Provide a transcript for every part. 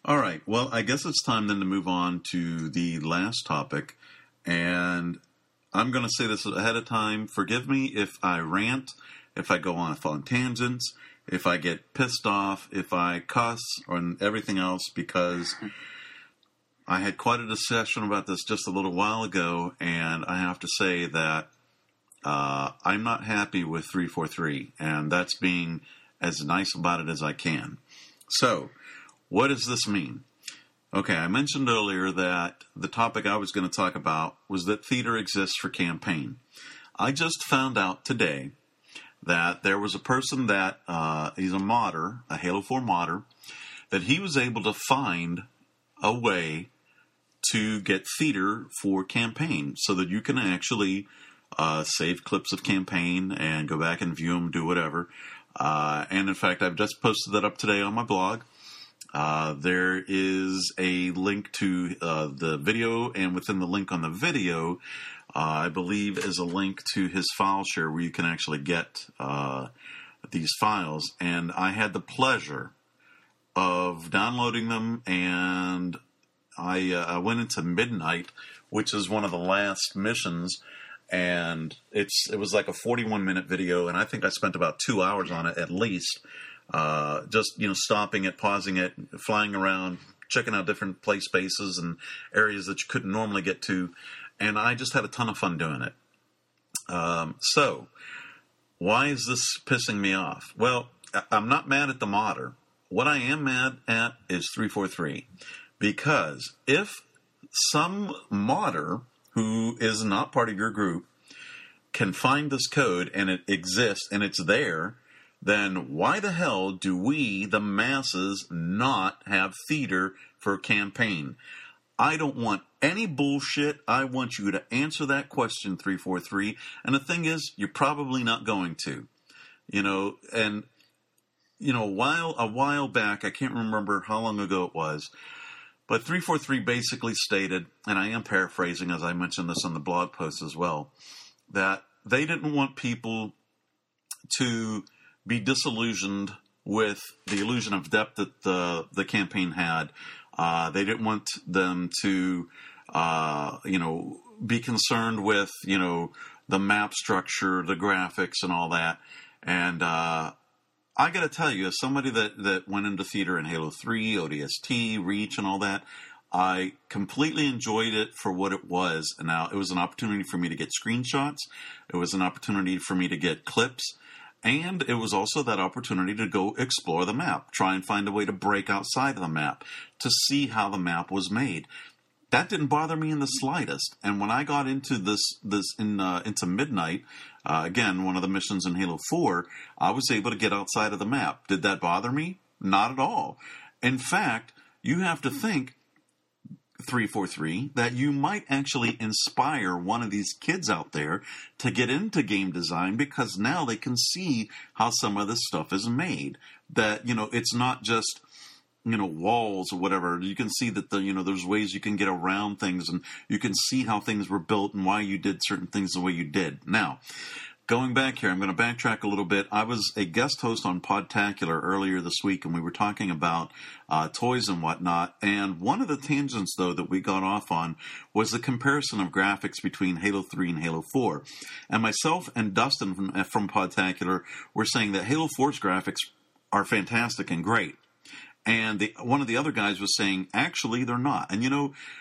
All right. Well, I guess it's time then to move on to the last topic. And I'm going to say this ahead of time. Forgive me if I rant, if I go off on tangents, if I get pissed off, if I cuss, and everything else, because I had quite a discussion about this just a little while ago, and I have to say that I'm not happy with 343, and that's being as nice about it as I can. So, what does this mean? Okay, I mentioned earlier that the topic I was going to talk about was that theater exists for campaign. I just found out today that there was a person that, he's a modder, a Halo 4 modder, that he was able to find a way to get theater for campaign so that you can actually save clips of campaign and go back and view them, do whatever. And in fact, I've just posted that up today on my blog. There is a link to the video, and within the link on the video, I believe is a link to his file share where you can actually get these files. And I had the pleasure of downloading them, and I went into Midnight, which is one of the last missions, and it was like a 41-minute video, and I think I spent about 2 hours on it at least. Just, stopping it, pausing it, flying around, checking out different play spaces and areas that you couldn't normally get to. And I just had a ton of fun doing it. So, why is this pissing me off? Well, I'm not mad at the modder. What I am mad at is 343. Because if some modder who is not part of your group can find this code and it exists and it's there, then why the hell do we, the masses, not have theater for campaign? I don't want any bullshit. I want you to answer that question, 343. And the thing is, you're probably not going to. A while back, I can't remember how long ago it was, but 343 basically stated, and I am paraphrasing as I mentioned this on the blog post as well, that they didn't want people to be disillusioned with the illusion of depth that the campaign had. They didn't want them to, be concerned with, the map structure, the graphics, and all that. And I got to tell you, as somebody that went into theater in Halo 3, ODST, Reach, and all that, I completely enjoyed it for what it was. And now, it was an opportunity for me to get screenshots. It was an opportunity for me to get clips. And it was also that opportunity to go explore the map, try and find a way to break outside of the map, to see how the map was made. That didn't bother me in the slightest. And when I got into into Midnight, again, one of the missions in Halo 4, I was able to get outside of the map. Did that bother me? Not at all. In fact, you have to think, 343, that you might actually inspire one of these kids out there to get into game design, because now they can see how some of this stuff is made. That, it's not just, walls or whatever. You can see that there's ways you can get around things, and you can see how things were built and why you did certain things the way you did. Now, going back here, I'm going to backtrack a little bit. I was a guest host on Podtacular earlier this week, and we were talking about toys and whatnot. And one of the tangents, though, that we got off on was the comparison of graphics between Halo 3 and Halo 4. And myself and Dustin from Podtacular were saying that Halo 4's graphics are fantastic and great. And one of the other guys was saying, actually, they're not. And,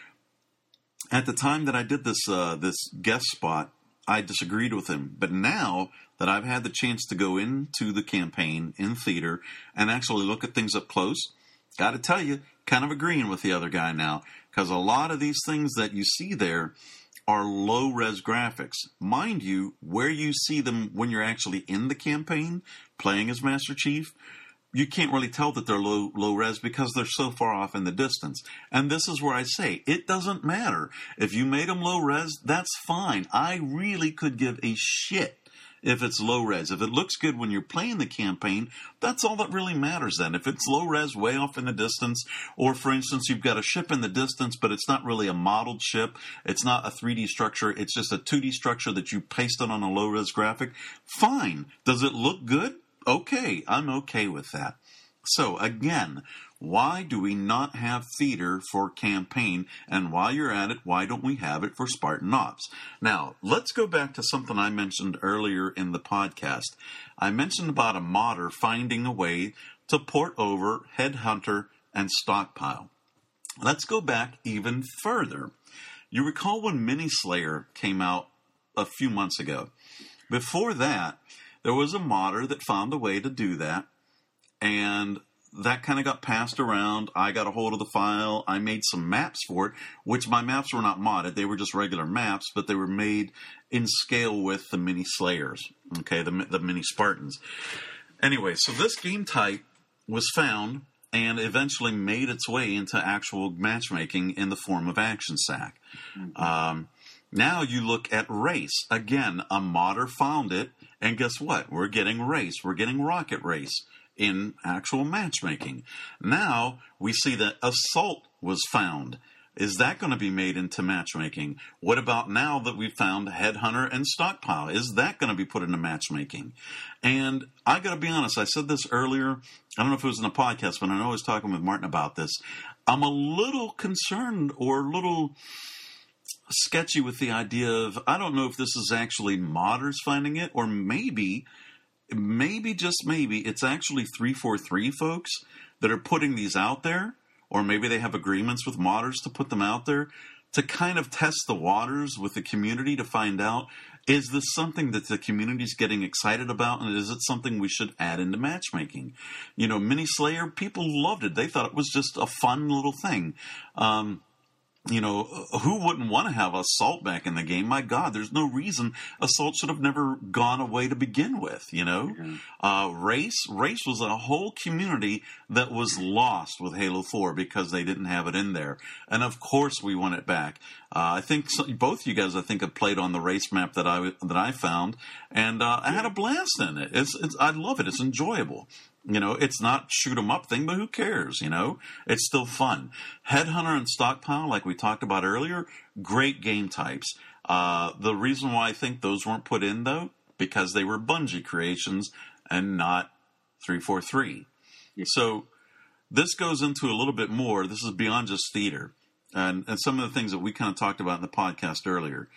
at the time that I did this guest spot, I disagreed with him. But now that I've had the chance to go into the campaign in theater and actually look at things up close, got to tell you, kind of agreeing with the other guy now. Because a lot of these things that you see there are low-res graphics. Mind you, where you see them when you're actually in the campaign, playing as Master Chief, you can't really tell that they're low-res because they're so far off in the distance. And this is where I say, it doesn't matter. If you made them low-res, that's fine. I really could give a shit if it's low-res. If it looks good when you're playing the campaign, that's all that really matters then. If it's low-res way off in the distance, or for instance, you've got a ship in the distance, but it's not really a modeled ship, it's not a 3D structure, it's just a 2D structure that you pasted on a low-res graphic, fine. Does it look good? Okay, I'm okay with that. So, again, Why do we not have theater for campaign? And while you're at it, why don't we have it for Spartan Ops? Now, let's go back to something I mentioned earlier in the podcast. I mentioned about a modder finding a way to port over Headhunter and Stockpile. Let's go back even further. You recall when Mini Slayer came out a few months ago. Before that, there was a modder that found a way to do that, and that kind of got passed around. I got a hold of the file. I made some maps for it, which my maps were not modded. They were just regular maps, but they were made in scale with the Mini Slayers, okay, the Mini Spartans. Anyway, so this game type was found and eventually made its way into actual matchmaking in the form of Action Sack. Now you look at Race. Again, a modder found it, and guess what? We're getting Race. We're getting Rocket Race in actual matchmaking. Now we see that Assault was found. Is that going to be made into matchmaking? What about now that we've found Headhunter and Stockpile? Is that going to be put into matchmaking? And I got to be honest, I said this earlier. I don't know if it was in a podcast, but I know I was talking with Martin about this. I'm a little concerned or a little sketchy with the idea of, I don't know if this is actually modders finding it, or maybe, just maybe, it's actually 343 folks that are putting these out there. Or maybe they have agreements with modders to put them out there to kind of test the waters with the community to find out, is this something that the community's getting excited about, and is it something we should add into matchmaking? You know, Mini Slayer, people loved it. They thought it was just a fun little thing. You know, who wouldn't want to have Assault back in the game? My God, there's no reason Assault should have never gone away to begin with, you know? Race was a whole community that was lost with Halo 4 because they didn't have it in there. And of course we want it back. I think both you guys, I think, have played on the Race map that I found, and I had a blast in it. I love it. It's enjoyable. You know, it's not shoot 'em up thing, but who cares, you know? It's still fun. Headhunter and Stockpile, like we talked about earlier, great game types. The reason why I think those weren't put in, though, because they were Bungie creations and not 343. Yeah. So this goes into a little bit more. This is beyond just theater. And some of the things that we kind of talked about in the podcast earlier.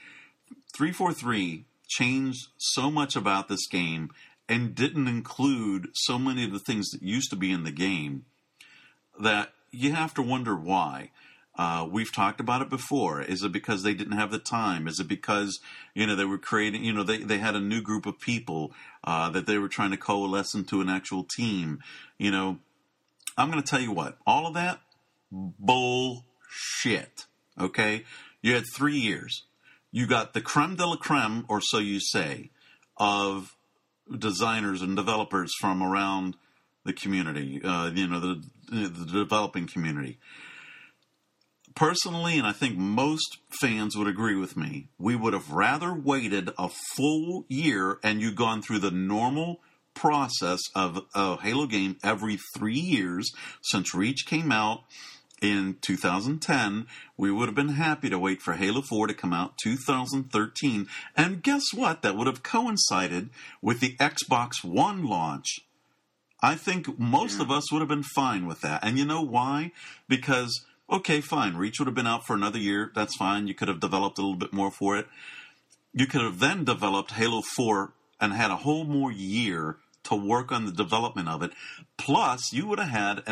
343 changed so much about this game and didn't include so many of the things that used to be in the game that you have to wonder why. We've talked about it before. Is it because they didn't have the time? Is it because, you know, they were creating, you know, they had a new group of people that they were trying to coalesce into an actual team? You know, I'm going to tell you what, all of that, bullshit, okay? You had 3 years. You got the creme de la creme, or so you say, of designers and developers from around the community, you know, the developing community. Personally, and I think most fans would agree with me, we would have rather waited a full year and you gone through the normal process of a Halo game every 3 years since Reach came out in 2010. We would have been happy to wait for Halo 4 to come out 2013. And guess what? That would have coincided with the Xbox One launch. I think most of us would have been fine with that. And you know why? Because, okay, fine, Reach would have been out for another year. That's fine. You could have developed a little bit more for it. You could have then developed Halo 4 and had a whole more year to work on the development of it. Plus, you would have had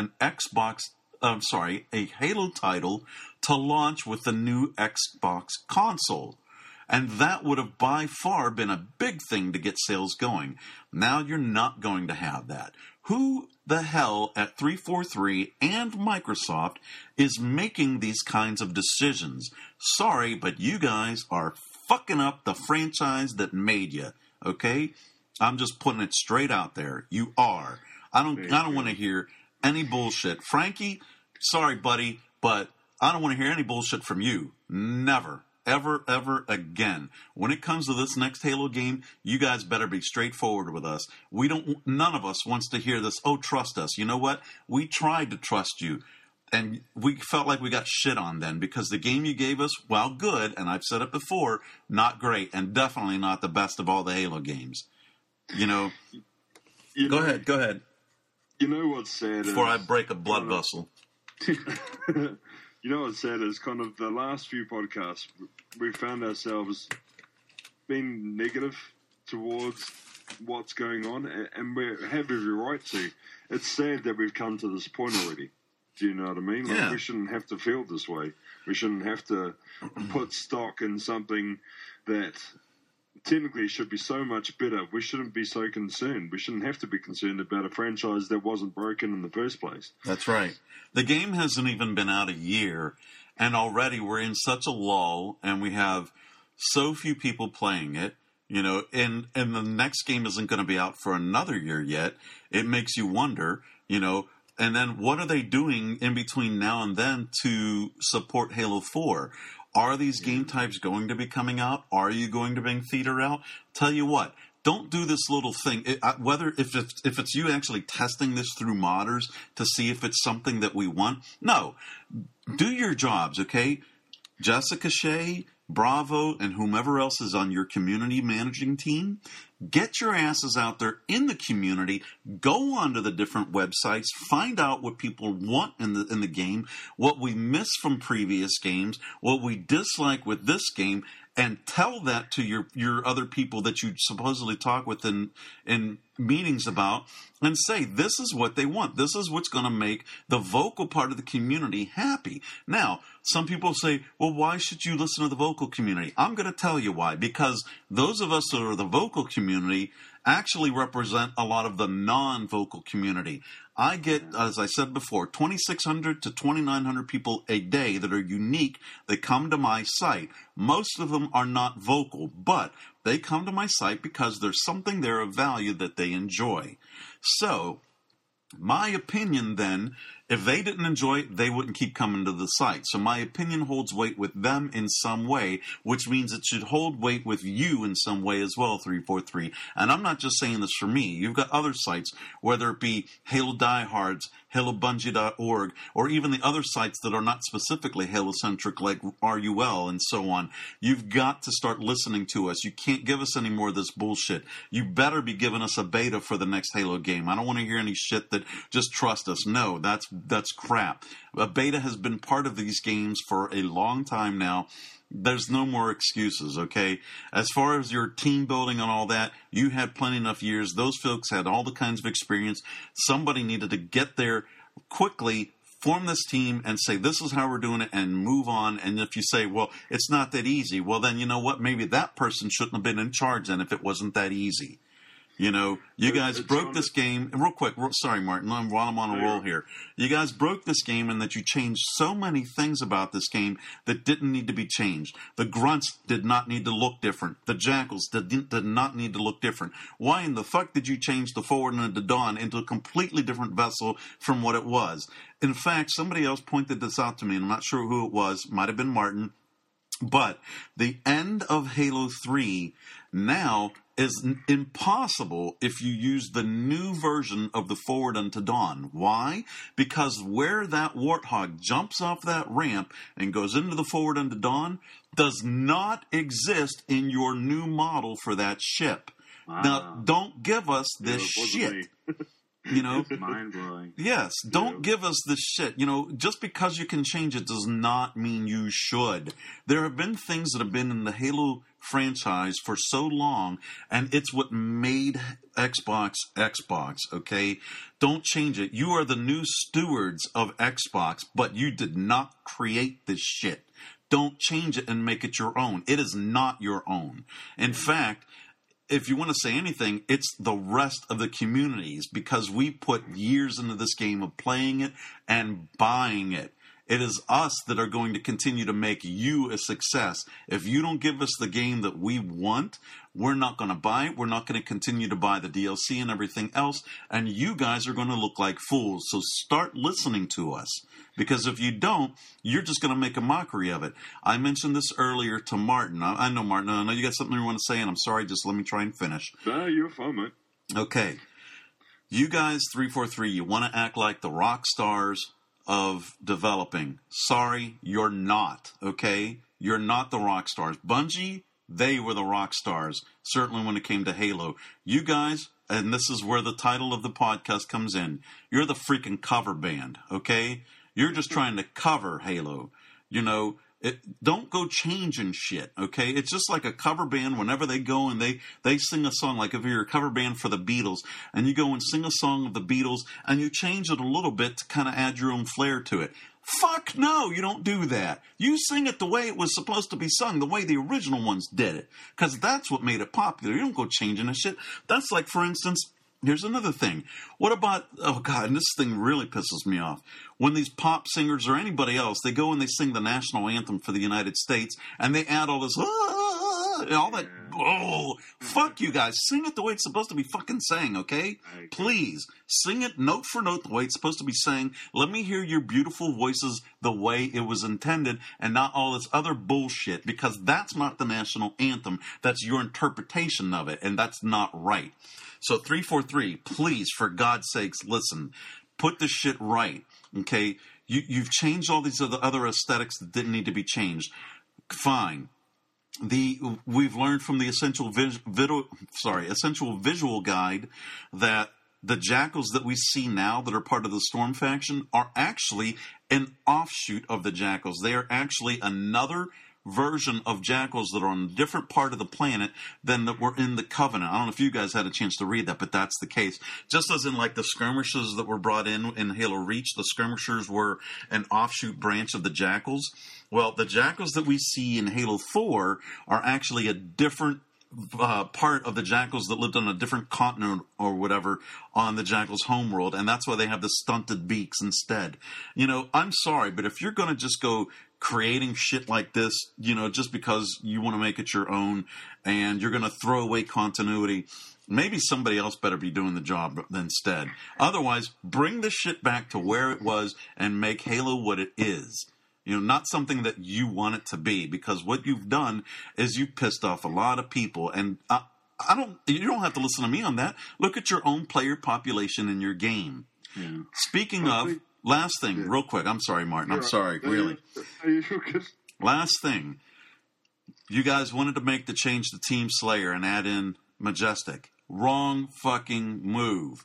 a Halo title to launch with the new Xbox console. And that would have by far been a big thing to get sales going. Now you're not going to have that. Who the hell at 343 and Microsoft is making these kinds of decisions? Sorry, but you guys are fucking up the franchise that made you, okay? I'm just putting it straight out there. You are. I don't want to hear any bullshit. Frankie, sorry, buddy, but I don't want to hear any bullshit from you. Never, ever, ever again. When it comes to this next Halo game, you guys better be straightforward with us. None of us wants to hear this, oh, trust us. You know what? We tried to trust you, and we felt like we got shit on then because the game you gave us, while good, and I've said it before, not great, and definitely not the best of all the Halo games. You know, go ahead. You know what's sad before is... I break a blood vessel. You know what's sad is kind of the last few podcasts, we found ourselves being negative towards what's going on, and we have every right to. It's sad that we've come to this point already. Do you know what I mean? Like, Yeah. We shouldn't have to feel this way. We shouldn't have to put stock in something that technically should be so much better. We shouldn't be so concerned. We shouldn't have to be concerned about a franchise that wasn't broken in the first place. That's right. The game hasn't even been out a year, and already we're in such a lull, and we have so few people playing it. You know, and the next game isn't going to be out for another year yet. It makes you wonder, you know, and then what are they doing in between now and then to support Halo 4? Are these game types going to be coming out? Are you going to bring theater out? Tell you what, don't do this little thing. Whether if it's you actually testing this through modders to see if it's something that we want. No, do your jobs, okay? Jessica Shea, Bravo, and whomever else is on your community managing team, get your asses out there in the community, go onto the different websites, find out what people want in the game, what we miss from previous games, what we dislike with this game, and tell that to your other people that you supposedly talk with in meetings about, and say, this is what they want. This is what's going to make the vocal part of the community happy. Now, some people say, well, why should you listen to the vocal community? I'm going to tell you why. Because those of us that are the vocal community actually represent a lot of the non-vocal community. I get, as I said before, 2,600 to 2,900 people a day that are unique. They come to my site. Most of them are not vocal, but they come to my site because there's something there of value that they enjoy. So, my opinion then, if they didn't enjoy it, they wouldn't keep coming to the site. So my opinion holds weight with them in some way, which means it should hold weight with you in some way as well, 343. And I'm not just saying this for me. You've got other sites, whether it be Halo Diehards, HaloBungie.org, or even the other sites that are not specifically Halo-centric like RUL and so on. You've got to start listening to us. You can't give us any more of this bullshit. You better be giving us a beta for the next Halo game. I don't want to hear any shit that just trust us. No, that's crap. A beta has been part of these games for a long time now. There's no more excuses, okay? As far as your team building and all that, you had plenty enough years. Those folks had all the kinds of experience. Somebody needed to get there quickly, form this team, and say, this is how we're doing it, and move on. And if you say, well, it's not that easy, well, then you know what? Maybe that person shouldn't have been in charge then if it wasn't that easy. You know, you guys broke this game. Real quick, sorry, Martin, while I'm on a roll here. You guys broke this game in that you changed so many things about this game that didn't need to be changed. The grunts did not need to look different. The jackals did not need to look different. Why in the fuck did you change the Forward and the Dawn into a completely different vessel from what it was? In fact, somebody else pointed this out to me, and I'm not sure who it was. Might have been Martin. But the end of Halo 3 now is impossible if you use the new version of the Forward unto Dawn. Why? Because where that Warthog jumps off that ramp and goes into the Forward unto Dawn does not exist in your new model for that ship. Wow. Now, don't give us this shit. You know, mind blowing. Yes, don't give us this shit. You know, just because you can change it does not mean you should. There have been things that have been in the Halo franchise for so long, and it's what made Xbox, okay? Don't change it. You are the new stewards of Xbox, but you did not create this shit. Don't change it and make it your own. It is not your own. In fact, if you want to say anything, it's the rest of the communities, because we put years into this game of playing it and buying it. It is us that are going to continue to make you a success. If you don't give us the game that we want, we're not going to buy it. We're not going to continue to buy the DLC and everything else. And you guys are going to look like fools. So start listening to us. Because if you don't, you're just going to make a mockery of it. I mentioned this earlier to Martin. I know, Martin, I know you got something you want to say, and I'm sorry. Just let me try and finish. No, you're fine, mate. Okay. You guys, 343, you want to act like the rock stars of developing. Sorry, you're not, okay? You're not the rock stars. Bungie, they were the rock stars, certainly when it came to Halo. You guys, and this is where the title of the podcast comes in. You're the freaking cover band, okay? You're just trying to cover Halo. Don't go changing shit, okay? It's just like a cover band whenever they go and they sing a song, like if you're a cover band for the Beatles, and you go and sing a song of the Beatles, and you change it a little bit to kind of add your own flair to it. Fuck no, you don't do that. You sing it the way it was supposed to be sung, the way the original ones did it, because that's what made it popular. You don't go changing the shit. That's like, for instance, here's another thing. What about, oh God, and this thing really pisses me off. When these pop singers or anybody else, they go and they sing the national anthem for the United States, and they add all this, all that, fuck you guys. Sing it the way it's supposed to be fucking sang, okay? Please, sing it note for note the way it's supposed to be sang. Let me hear your beautiful voices the way it was intended, and not all this other bullshit, because that's not the national anthem. That's your interpretation of it, and that's not right. So 343, please, for God's sakes, listen. Put this shit right, okay? You've changed all these other aesthetics that didn't need to be changed. Fine. We've learned from the Essential Visual Guide that the Jackals that we see now that are part of the Storm faction are actually an offshoot of the Jackals. They are actually another version of Jackals that are on a different part of the planet than that were in the Covenant. I don't know if you guys had a chance to read that, but that's the case. Just as in like the skirmishers that were brought in Halo Reach, the skirmishers were an offshoot branch of the Jackals. Well, the Jackals that we see in Halo 4 are actually a different part of the Jackals that lived on a different continent or whatever on the Jackals' homeworld, and that's why they have the stunted beaks instead. I'm sorry, but if you're going to just go creating shit like this, just because you want to make it your own and you're going to throw away continuity, maybe somebody else better be doing the job instead. Otherwise, bring the shit back to where it was and make Halo what it is. Not something that you want it to be, because what you've done is you pissed off a lot of people, and you don't have to listen to me on that. Look at your own player population in your game. Yeah. Speaking of, last thing, real quick. I'm sorry, Martin. I'm sorry, really. Last thing. You guys wanted to make the change to Team Slayer and add in Majestic. Wrong fucking move.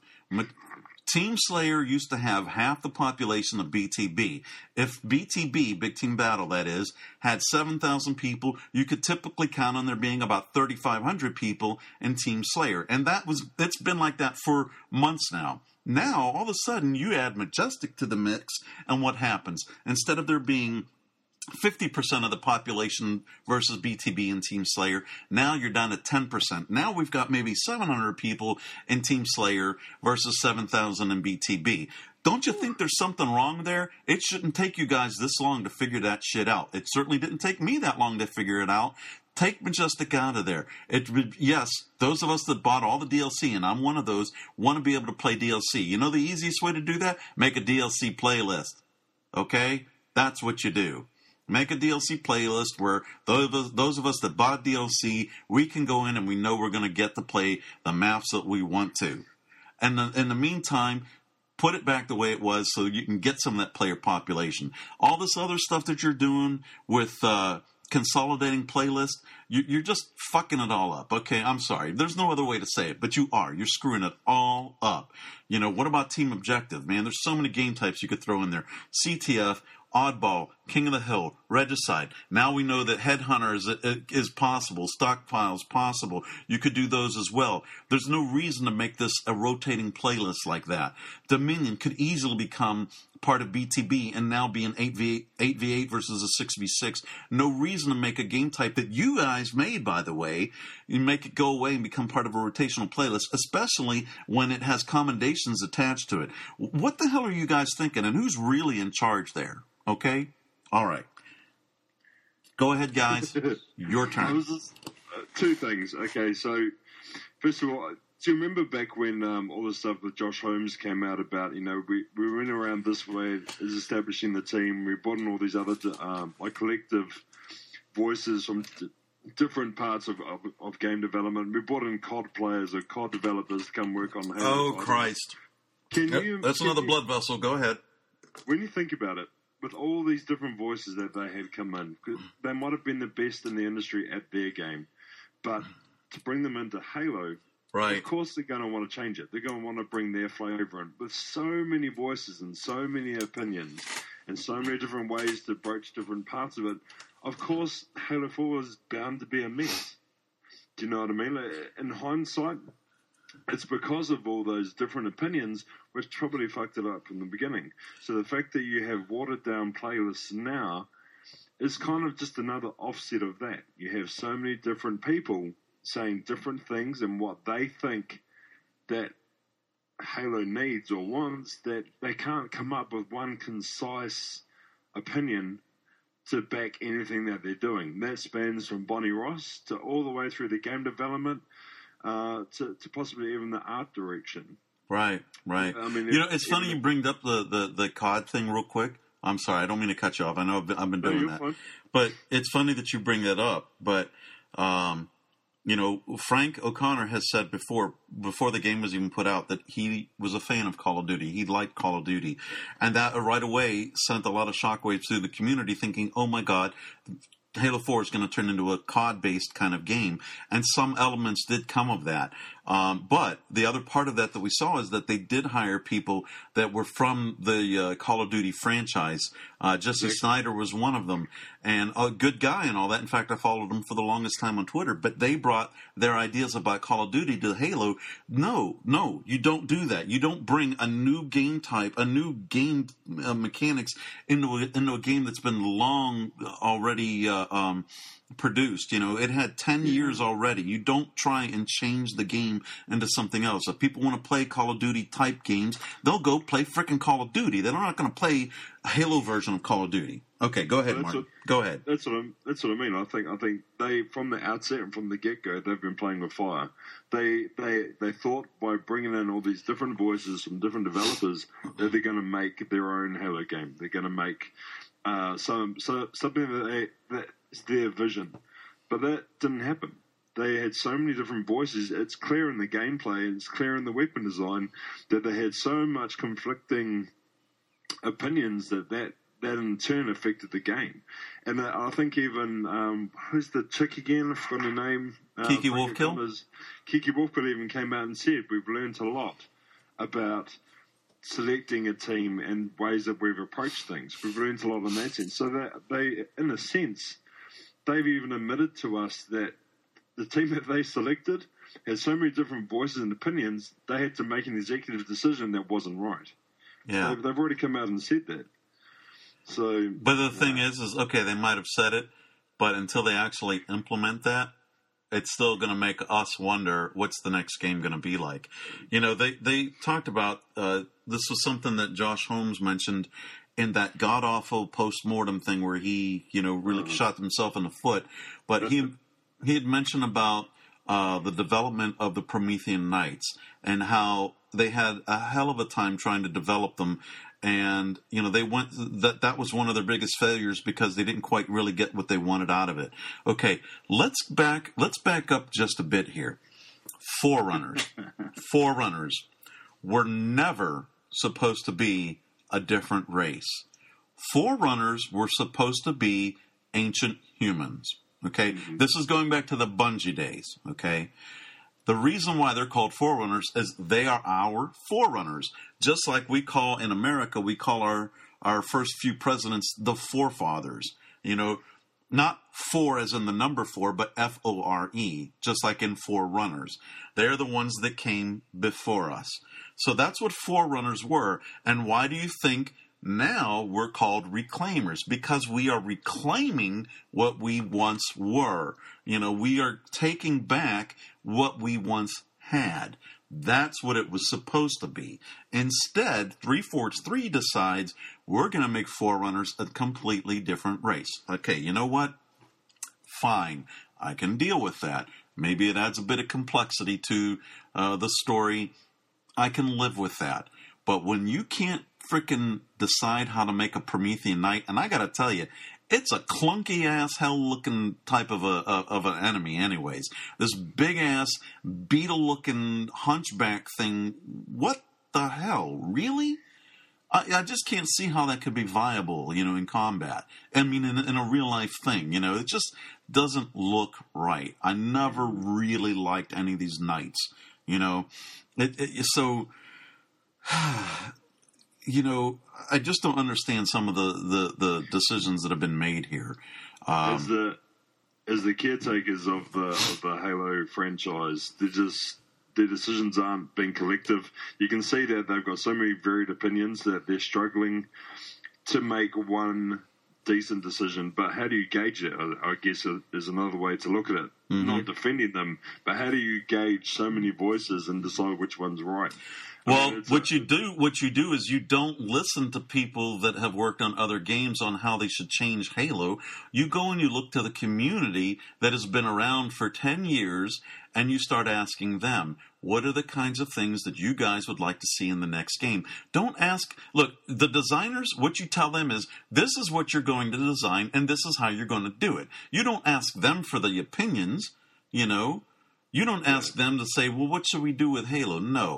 Team Slayer used to have half the population of BTB. If BTB, Big Team Battle that is, had 7,000 people, you could typically count on there being about 3,500 people in Team Slayer. And it's been like that for months now. Now, all of a sudden, you add Majestic to the mix, and what happens? Instead of there being 50% of the population versus BTB and Team Slayer, now you're down to 10%. Now we've got maybe 700 people in Team Slayer versus 7,000 in BTB. Don't you think there's something wrong there? It shouldn't take you guys this long to figure that shit out. It certainly didn't take me that long to figure it out. Take Majestic out of there. Yes, those of us that bought all the DLC, and I'm one of those, want to be able to play DLC. You know the easiest way to do that? Make a DLC playlist. Okay? That's what you do. Make a DLC playlist where those of us that bought DLC, we can go in and we know we're going to get to play the maps that we want to. And in the meantime, put it back the way it was so you can get some of that player population. All this other stuff that you're doing with consolidating playlists, you're just fucking it all up. Okay, I'm sorry. There's no other way to say it, but you are. You're screwing it all up. What about Team Objective? Man, there's so many game types you could throw in there. CTF, Oddball, King of the Hill, Regicide. Now we know that Headhunter is possible. Stockpile's possible. You could do those as well. There's no reason to make this a rotating playlist like that. Dominion could easily become part of BTB and now be an 8v8 versus a 6v6. No reason to make a game type that you guys made, by the way, you make it go away and become part of a rotational playlist, especially when it has commendations attached to it. What the hell are you guys thinking, and who's really in charge there? Okay? All right. Go ahead, guys. Your turn. Two things. Okay, so first of all, do you remember back when all the stuff with Josh Holmes came out about, we went around this way as establishing the team, we brought in all these other collective voices from different parts of game development. We brought in COD players or COD developers to come work on Halo. Oh, Christ. That's another blood vessel. Go ahead. When you think about it, with all these different voices that they had come in, they might have been the best in the industry at their game, but to bring them into Halo, Right. Of course they're going to want to change it. They're going to want to bring their flavour in. With so many voices and so many opinions and so many different ways to broach different parts of it, of course Halo 4 is bound to be a mess. Do you know what I mean? In hindsight, it's because of all those different opinions which probably fucked it up from the beginning. So the fact that you have watered-down playlists now is kind of just another offset of that. You have so many different people saying different things and what they think that Halo needs or wants, that they can't come up with one concise opinion to back anything that they're doing. That spans from Bonnie Ross to all the way through the game development to possibly even the art direction. Right. I mean, it's funny you bring up the COD thing real quick. I'm sorry, I don't mean to cut you off. I know I've been doing that. Fine. But it's funny that you bring that up. But Frank O'Connor has said before the game was even put out that he was a fan of Call of Duty. He liked Call of Duty. And that right away sent a lot of shockwaves through the community thinking, oh my God, Halo 4 is going to turn into a COD-based kind of game. And some elements did come of that. But the other part of that we saw is that they did hire people that were from the Call of Duty franchise. Jesse Snyder was one of them. And a good guy and all that. In fact, I followed him for the longest time on Twitter. But they brought their ideas about Call of Duty to Halo. No, you don't do that. You don't bring a new game type, a new game mechanics into a game that's been long already produced. It had 10 years already. You don't try and change the game into something else. If people want to play Call of Duty type games, they'll go play frickin' Call of Duty. They're not going to play a Halo version of Call of Duty. Okay, go ahead, Martin. Go ahead. That's what I mean. I think they, from the outset and from the get-go, they've been playing with fire. They thought by bringing in all these different voices from different developers that they're going to make their own Halo game. They're going to make something that's their vision. But that didn't happen. They had so many different voices. It's clear in the gameplay and it's clear in the weapon design that they had so much conflicting opinions that in turn affected the game. And I think even, who's the chick again? I forgot her name. Kiki Wolfkill? Kiki Wolfkill even came out and said, we've learned a lot about selecting a team and ways that we've approached things. We've learned a lot in that sense. So that they, in a sense, they've even admitted to us that the team that they selected had so many different voices and opinions, they had to make an executive decision that wasn't right. Yeah. They've already come out and said that. So, but the thing is okay, they might have said it, but until they actually implement that, it's still going to make us wonder what's the next game going to be like. They talked about this was something that Josh Holmes mentioned in that god-awful post-mortem thing where he, really shot himself in the foot. But he had mentioned about the development of the Promethean Knights and how they had a hell of a time trying to develop them. And, they went, that was one of their biggest failures because they didn't quite really get what they wanted out of it. Okay, let's back up just a bit here. Forerunners were never supposed to be a different race. Forerunners were supposed to be ancient humans. Okay, This is going back to the Bungie days. Okay. The reason why they're called Forerunners is they are our forerunners. Just like we call in America, we call our first few presidents the forefathers. Not four as in the number four, but Fore, just like in Forerunners. They're the ones that came before us. So that's what Forerunners were. And why do you think now we're called Reclaimers? Because we are reclaiming what we once were. We are taking back what we once had. That's what it was supposed to be. Instead, 343 decides we're going to make Forerunners a completely different race. Okay, you know what? Fine. I can deal with that. Maybe it adds a bit of complexity to the story. I can live with that. But when you can't freaking decide how to make a Promethean Knight, and I got to tell you, it's a clunky-ass, hell-looking type of an enemy anyways. This big-ass, beetle-looking hunchback thing, what the hell? Really? I just can't see how that could be viable, in combat. I mean, in a real-life thing, it just doesn't look right. I never really liked any of these knights. You know, so. You know, I just don't understand some of the decisions that have been made here. As the caretakers of the Halo franchise, their decisions aren't being collective. You can see that they've got so many varied opinions that they're struggling to make one decent decision. But how do you gauge it? I guess is another way to look at it. Mm-hmm. Not defending them, but how do you gauge so many voices and decide which one's right? Well, what you do is you don't listen to people that have worked on other games on how they should change Halo. You go and you look to the community that has been around for 10 years, and you start asking them, what are the kinds of things that you guys would like to see in the next game? Don't ask, look, the designers, what you tell them is, this is what you're going to design, and this is how you're going to do it. You don't ask them for the opinions, you know. You don't ask them to say, well, what should we do with Halo? No.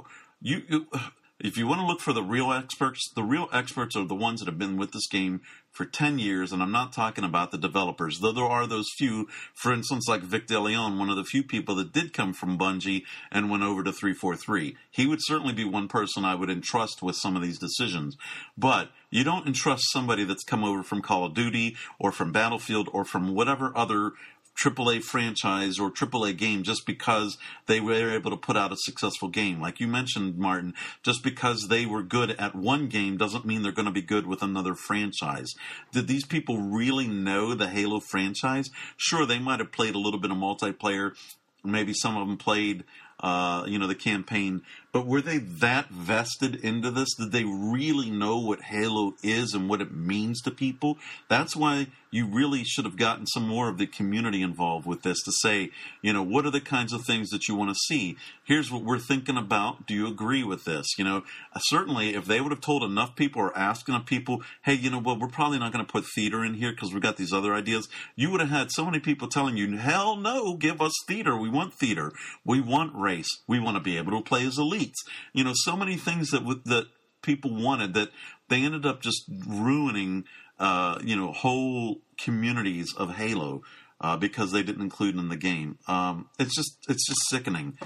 If you want to look for the real experts are the ones that have been with this game for 10 years, and I'm not talking about the developers, though there are those few, for instance, like Vic DeLeon, one of the few people that did come from Bungie and went over to 343. He would certainly be one person I would entrust with some of these decisions. But you don't entrust somebody that's come over from Call of Duty or from Battlefield or from whatever other AAA franchise or AAA game just because they were able to put out a successful game. Like you mentioned, Martin, just because they were good at one game doesn't mean they're going to be good with another franchise. Did these people really know the Halo franchise? Sure, they might have played a little bit of multiplayer. Maybe some of them played, the campaign. But were they that vested into this? Did they really know what Halo is and what it means to people? That's why you really should have gotten some more of the community involved with this to say, what are the kinds of things that you want to see? Here's what we're thinking about. Do you agree with this? Certainly if they would have told enough people or asked enough people, hey, we're probably not going to put theater in here because we've got these other ideas. You would have had so many people telling you, hell no, give us theater. We want theater. We want race. We want to be able to play as elites. So many things that people wanted that they ended up just ruining, whole communities of Halo because they didn't include in the game. It's just sickening.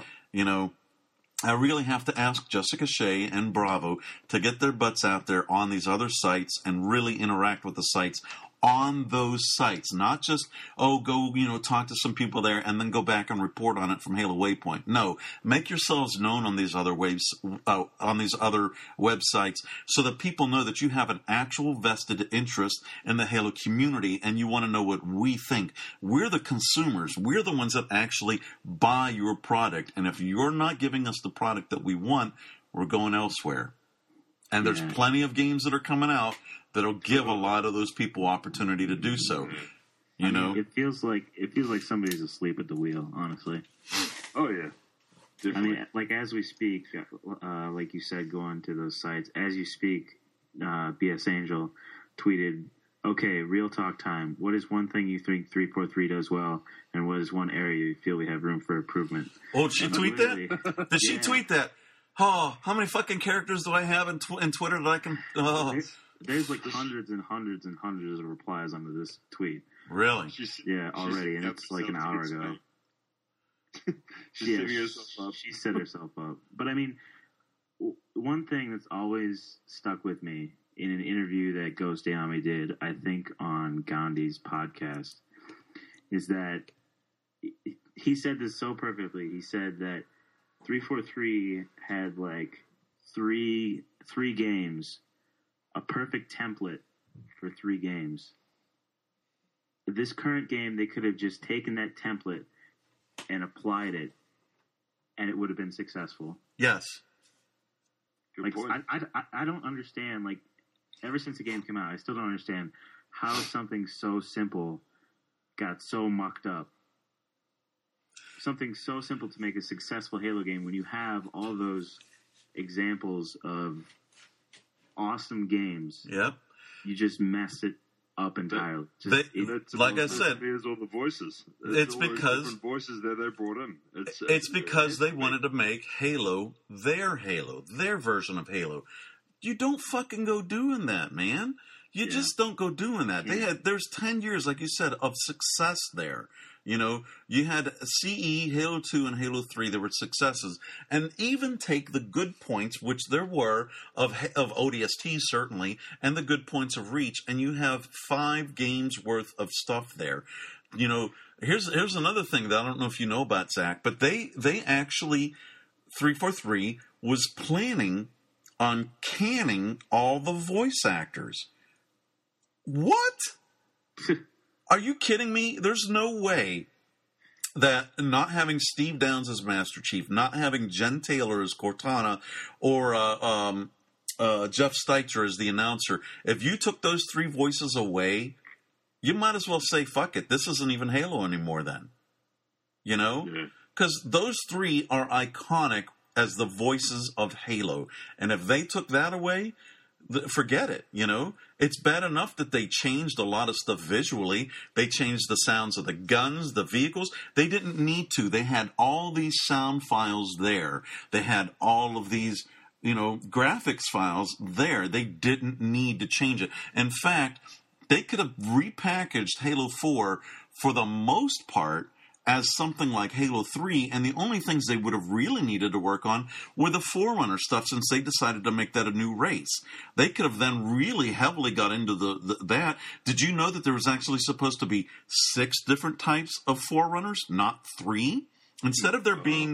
I really have to ask Jessica Shea and Bravo to get their butts out there on these other sites and really interact with the sites on those sites, not just, go, talk to some people there and then go back and report on it from Halo Waypoint. No, make yourselves known on these other on these other websites so that people know that you have an actual vested interest in the Halo community and you want to know what we think. We're the consumers. We're the ones that actually buy your product. And if you're not giving us the product that we want, we're going elsewhere. And there's plenty of games that are coming out that'll give a lot of those people opportunity to do so. It feels like somebody's asleep at the wheel, honestly. Oh yeah, definitely. Like as we speak, like you said, go on to those sites. As you speak, BS Angel tweeted, "Okay, real talk time. What is one thing you think 343 does well, and what is one area you feel we have room for improvement?" Oh, did she tweet that? Did she tweet that? Oh, how many fucking characters do I have in Twitter that I can? Oh. There's like hundreds and hundreds and hundreds of replies under this tweet. Really? Already, and it's like an hour ago. She set herself up. But one thing that's always stuck with me in an interview that Ghost Ayami did, I think on Gandhi's podcast, is that he said this so perfectly. He said that 343 had like three games, a perfect template for 3 games. This current game, they could have just taken that template and applied it, and it would have been successful. Yes. Good point. I don't understand, ever since the game came out, I still don't understand how something so simple got so mucked up. Something so simple to make a successful Halo game when you have all those examples of awesome games. Yep. You just mess it up entirely. Like I said, here's all the voices. It's because different voices that they brought in. It's because they wanted to make Halo, their version of Halo. You don't fucking go doing that, man. You just don't go doing that. There's 10 years, like you said, of success there. You know, you had CE, Halo 2, and Halo 3. There were successes. And even take the good points, which there were, of ODST, certainly, and the good points of Reach, and you have 5 games worth of stuff there. You know, here's another thing that I don't know if you know about, Zach, but they actually, 343 was planning on canning all the voice actors. What? Are you kidding me? There's no way that not having Steve Downes as Master Chief, not having Jen Taylor as Cortana, or Jeff Steitzer as the announcer, if you took those 3 voices away, you might as well say, fuck it, this isn't even Halo anymore then. You know? Because those 3 are iconic as the voices of Halo. And if they took that away, forget it, you know? It's bad enough that they changed a lot of stuff visually. They changed the sounds of the guns, the vehicles. They didn't need to. They had all these sound files there. They had all of these, you know, graphics files there. They didn't need to change it. In fact, they could have repackaged Halo 4 for the most part as something like Halo 3, and the only things they would have really needed to work on were the Forerunner stuff, since they decided to make that a new race. They could have then really heavily got into that. Did you know that there was actually supposed to be 6 different types of Forerunners, not 3? Instead of there being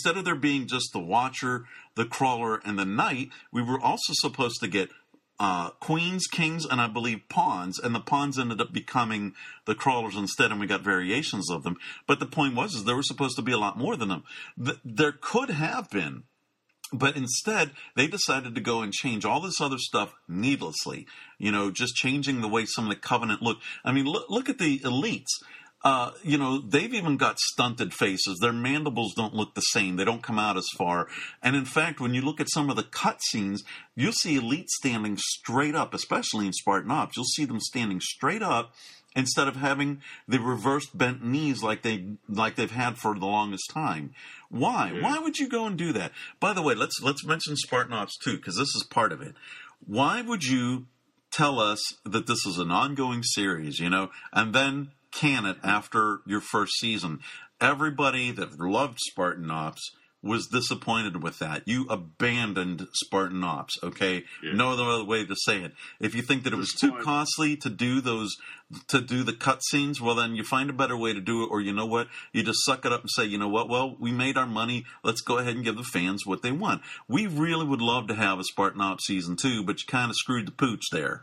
just the Watcher, the Crawler, and the Knight, we were also supposed to get Queens, Kings, and I believe Pawns, and the Pawns ended up becoming the Crawlers instead, and we got variations of them. But the point was there were supposed to be a lot more than them. There could have been, but instead they decided to go and change all this other stuff needlessly. You know, just changing the way some of the Covenant look. I mean, look at the Elites. You know, they've even got stunted faces. Their mandibles don't look the same. They don't come out as far. And in fact, when you look at some of the cutscenes, you'll see Elite standing straight up, especially in Spartan Ops. You'll see them standing straight up instead of having the reversed bent knees like they've had for the longest time. Why? Yeah. Why would you go and do that? By the way, let's mention Spartan Ops 2, because this is part of it. Why would you tell us that this is an ongoing series, you know, and then can it after your first season? Everybody that loved Spartan Ops was disappointed with that. You abandoned Spartan Ops, okay? Yeah. No other way to say it. If you think that it was too costly to do the cutscenes, well, then you find a better way to do it, or you know what? You just suck it up and say, you know what? Well, we made our money. Let's go ahead and give the fans what they want. We really would love to have a Spartan Ops Season 2, but you kind of screwed the pooch there.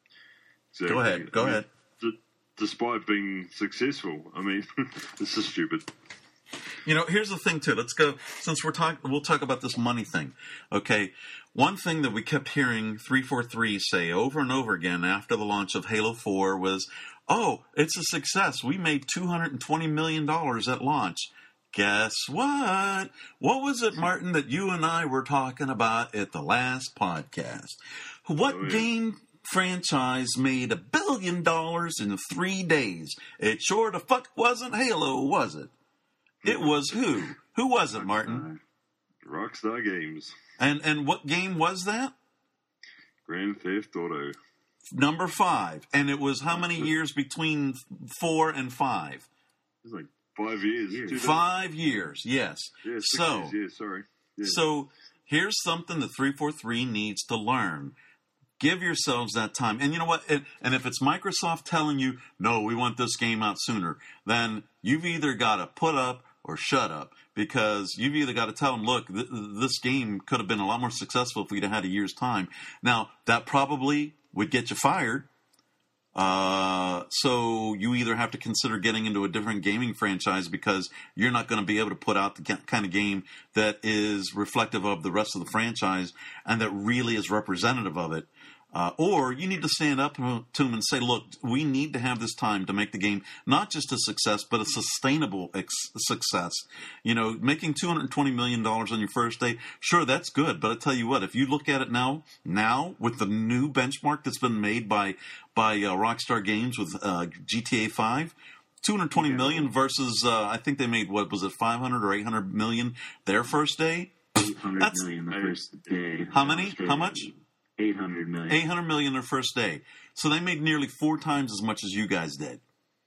Exactly. Go ahead. Despite being successful, I mean, this is stupid. You know, here's the thing, too. Let's go, since we'll talk about this money thing. Okay, one thing that we kept hearing 343 say over and over again after the launch of Halo 4 was, oh, it's a success. We made $220 million at launch. Guess what? What was it, Martin, that you and I were talking about at the last podcast? What game franchise made $1 billion in 3 days? It sure the fuck wasn't Halo, was it? It was who? Who was it, Martin? Rockstar Games. And what game was that? Grand Theft Auto. Number 5. And it was how many years between 4 and 5? It was like 5 years. 5 years, yes. Yeah, 6 years, yeah, sorry. Yeah. So here's something that 343 needs to learn. Give yourselves that time. And you know what? And if it's Microsoft telling you, no, we want this game out sooner, then you've either got to put up or shut up, because you've either got to tell them, look, this game could have been a lot more successful if we'd had a year's time. Now, that probably would get you fired. So you either have to consider getting into a different gaming franchise, because you're not going to be able to put out the kind of game that is reflective of the rest of the franchise and that really is representative of it. Or you need to stand up to them and say, look, we need to have this time to make the game not just a success, but a sustainable success. You know, making $220 million on your first day, sure, that's good. But I tell you what, if you look at it now with the new benchmark that's been made by Rockstar Games with GTA 5, $220 million versus, I think they made, what was it, 500 or 800 million their first day? 800 million the first day. How many? How much? 800 million. 800 million their first day. So they made nearly 4 times as much as you guys did.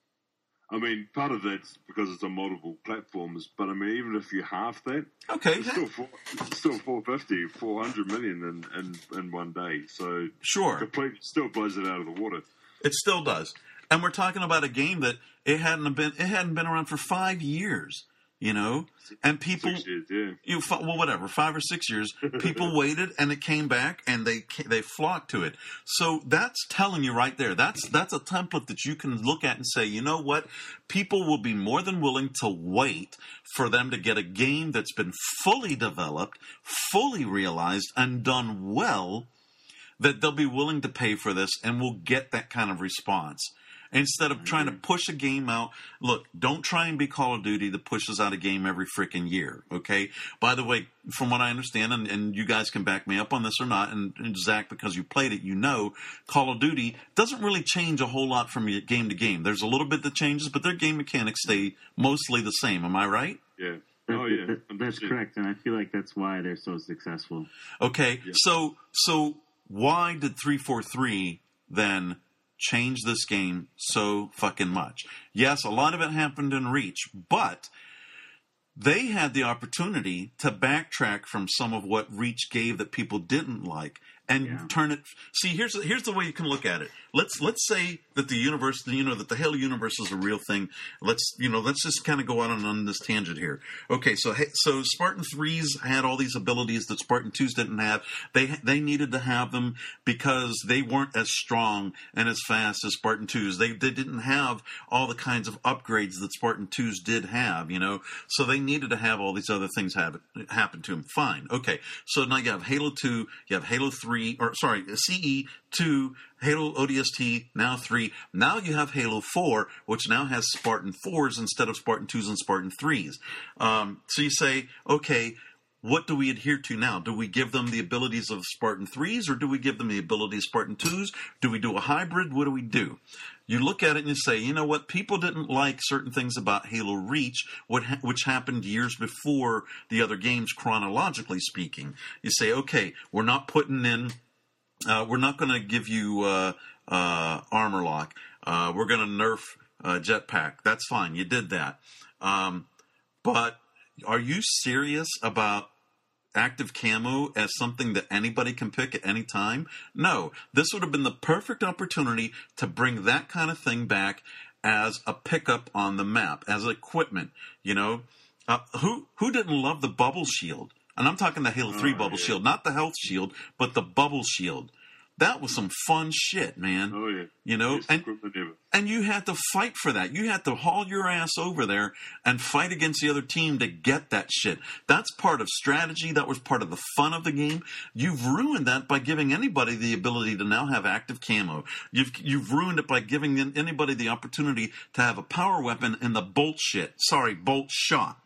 I mean, part of that's because it's on multiple platforms, but I mean, even if you half that, okay, it's still 450, 400 million in one day. So sure, completely still blows it out of the water. It still does, and we're talking about a game that it hadn't been around for 5 years. You know, and people, 6 years, yeah. Well, whatever, 5 or 6 years, people waited and it came back and they flocked to it. So that's telling you right there. That's a template that you can look at and say, you know what? People will be more than willing to wait for them to get a game that's been fully developed, fully realized, and done well, that they'll be willing to pay for this and will get that kind of response. Instead of trying to push a game out, look, don't try and be Call of Duty that pushes out a game every freaking year, okay? By the way, from what I understand, and you guys can back me up on this or not, and Zach, because you played it, you know, Call of Duty doesn't really change a whole lot from game to game. There's a little bit that changes, but their game mechanics stay mostly the same. Am I right? Yeah. Oh, yeah. That's correct, and I feel like that's why they're so successful. Okay, yeah. So why did 343 then change this game so fucking much? Yes, a lot of it happened in Reach, but they had the opportunity to backtrack from some of what Reach gave that people didn't like and turn it. See, here's the way you can look at it. Let's say that the universe, that the Halo universe is a real thing. Let's just kind of go out on this tangent here. Okay, so Spartan 3s had all these abilities that Spartan 2s didn't have. They needed to have them because they weren't as strong and as fast as Spartan 2s. They didn't have all the kinds of upgrades that Spartan 2s did have, So they needed to have all these other things happen to them. Fine. Okay. So now you have Halo 2, you have Halo 3, CE 2, Halo ODST, now 3. Now you have Halo 4, which now has Spartan 4s instead of Spartan 2s and Spartan 3s. So you say, okay, what do we adhere to now? Do we give them the abilities of Spartan 3s or do we give them the abilities of Spartan 2s? Do we do a hybrid? What do we do? You look at it and you say, you know what? People didn't like certain things about Halo Reach, which happened years before the other games, chronologically speaking. You say, okay, we're not putting in, we're not going to give you armor lock. We're going to nerf jetpack. That's fine. You did that. But are you serious about active camo as something that anybody can pick at any time? No. This would have been the perfect opportunity to bring that kind of thing back as a pickup on the map, as equipment, Who didn't love the bubble shield? And I'm talking the Halo 3 bubble shield, not the health shield, but the bubble shield. That was some fun shit, man. Oh, yeah. And you had to fight for that. You had to haul your ass over there and fight against the other team to get that shit. That's part of strategy. That was part of the fun of the game. You've ruined that by giving anybody the ability to now have active camo. You've ruined it by giving anybody the opportunity to have a power weapon in the bolt shot.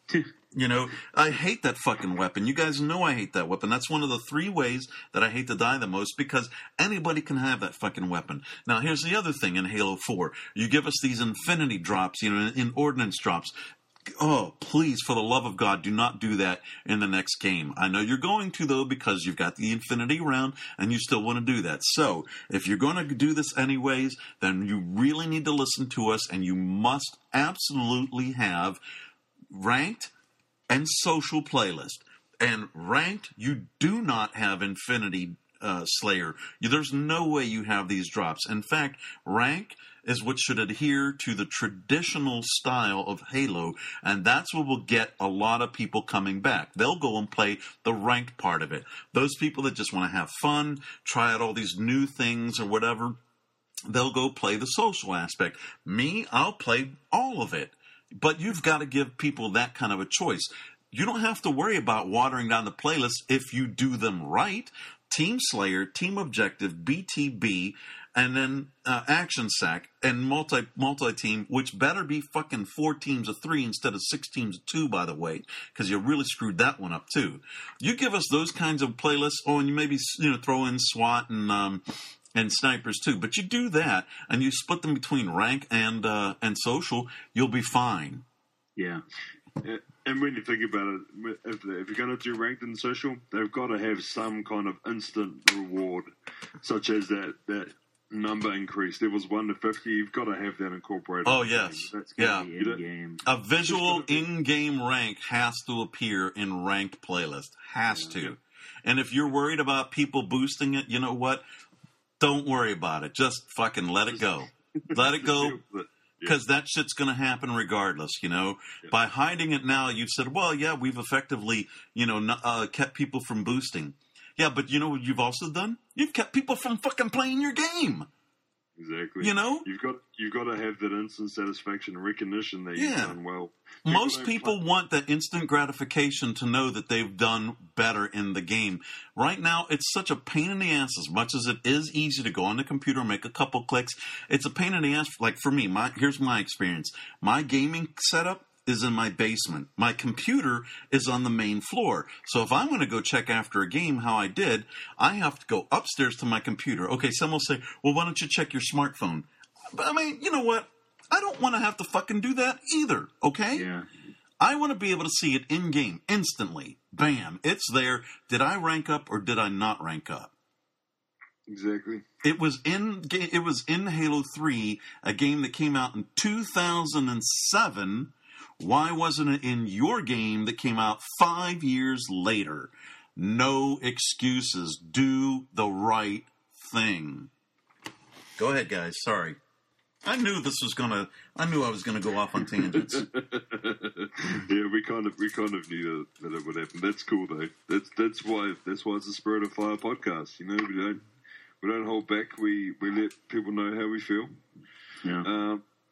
I hate that fucking weapon. You guys know I hate that weapon. That's one of the 3 ways that I hate to die the most, because anybody can have that fucking weapon. Now, here's the other thing in Halo 4. You give us these infinity drops, in ordnance drops. Oh, please, for the love of God, do not do that in the next game. I know you're going to, though, because you've got the infinity round and you still want to do that. So, if you're going to do this anyways, then you really need to listen to us, and you must absolutely have ranked and social playlist. And ranked, you do not have Infinity Slayer. There's no way you have these drops. In fact, rank is what should adhere to the traditional style of Halo, and that's what will get a lot of people coming back. They'll go and play the ranked part of it. Those people that just want to have fun, try out all these new things or whatever, they'll go play the social aspect. Me, I'll play all of it. But you've got to give people that kind of a choice. You don't have to worry about watering down the playlist if you do them right. Team Slayer, Team Objective, BTB, and then Action Sack and multi-team, which better be fucking 4 teams of 3 instead of 6 teams of 2, by the way, because you really screwed that one up too. You give us those kinds of playlists, and you maybe throw in SWAT and snipers too. But you do that, and you split them between rank and social, you'll be fine. Yeah. And when you think about it, if you're going to do ranked and social, they've got to have some kind of instant reward, such as that number increase. There was 1 to 50. You've got to have that incorporated. Oh, yes. That's Yeah. gotta be in-game. A visual in-game rank has to appear in ranked playlist. Has to. And if you're worried about people boosting it, you know what? Don't worry about it. Just fucking let it go. Let it go. Because that shit's going to happen regardless, you know. Yeah. By hiding it now, you've said, well, yeah, we've effectively, kept people from boosting. Yeah, but you know what you've also done? You've kept people from fucking playing your game. Exactly. You know? You've got to have that instant satisfaction and recognition that you've done well. Most people want that instant gratification to know that they've done better in the game. Right now, it's such a pain in the ass. As much as it is easy to go on the computer and make a couple clicks, it's a pain in the ass. Like for me, here's my experience. My gaming setup is in my basement. My computer is on the main floor. So if I want to go check after a game how I did, I have to go upstairs to my computer. Okay, some will say, well, why don't you check your smartphone? But I mean, you know what? I don't want to have to fucking do that either, okay? Yeah. I want to be able to see it in-game, instantly. Bam, it's there. Did I rank up or did I not rank up? Exactly. It was in Halo 3, a game that came out in 2007. Why wasn't it in your game that came out 5 years later? No excuses. Do the right thing. Go ahead, guys. Sorry. I knew I was gonna go off on tangents. Yeah, we kind of knew that it would happen. That's cool though. That's why it's the Spirit of Fire podcast. You know, we don't hold back. We let people know how we feel. Yeah.